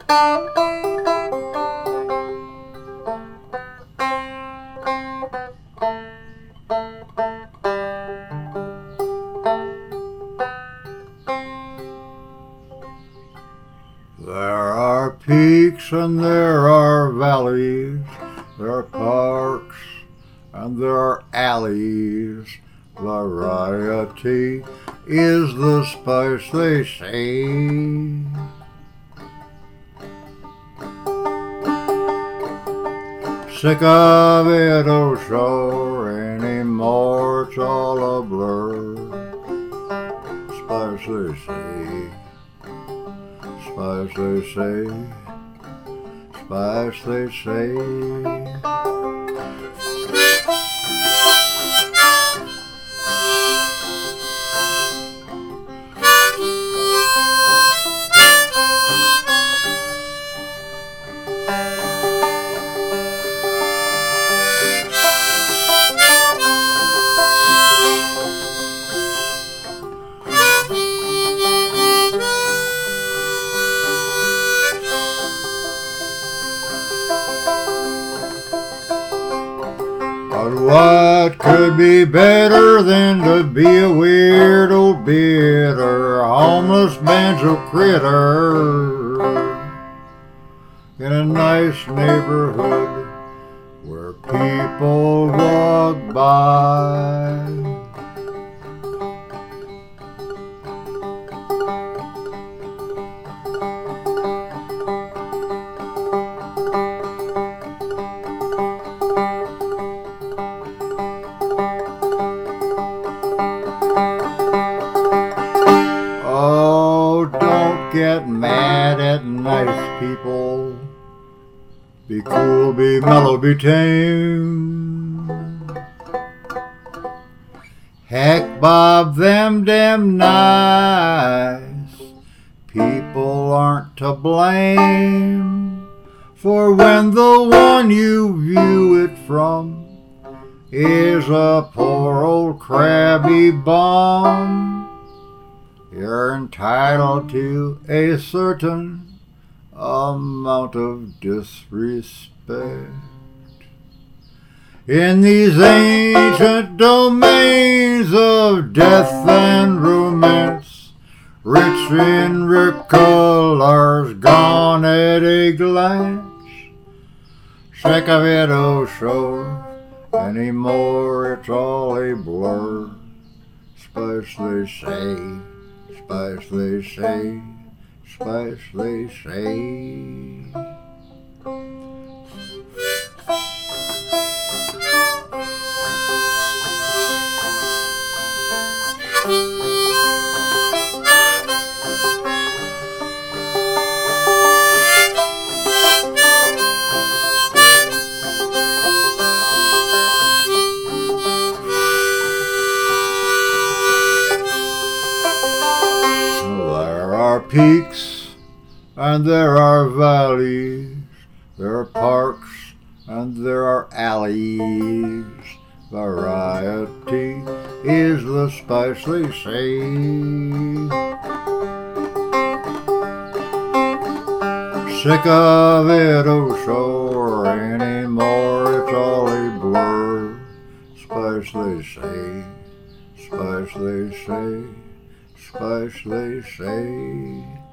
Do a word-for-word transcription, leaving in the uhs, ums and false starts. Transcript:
There are peaks and there are valleys, there are parks and there are alleys. Variety is the spice, they say. Sick of it, oh sure, anymore it's all a blur. Spice, they say. Spice, they say, spice, they say. But what could be better than to be a weird old bitter, homeless banjo critter in a nice neighborhood where people walk by? Get mad at nice people. Be cool, be mellow, be tame. Heck, Bob, them damn nice people aren't to blame. For when the one you view it from is a poor old crabby bum, you're entitled to a certain amount of disrespect. In these ancient domains of death and romance, rich in colors gone at a glance. Sick of it, oh sure, anymore it's all a blur. Spice, they say. Spice, they say, spice, they say. Peaks and there are valleys, there are parks and there are alleys. Variety is the spice, they say. Sick of it, oh sure, anymore it's all a blur. Spice, they say, spice, they say, spice, they say.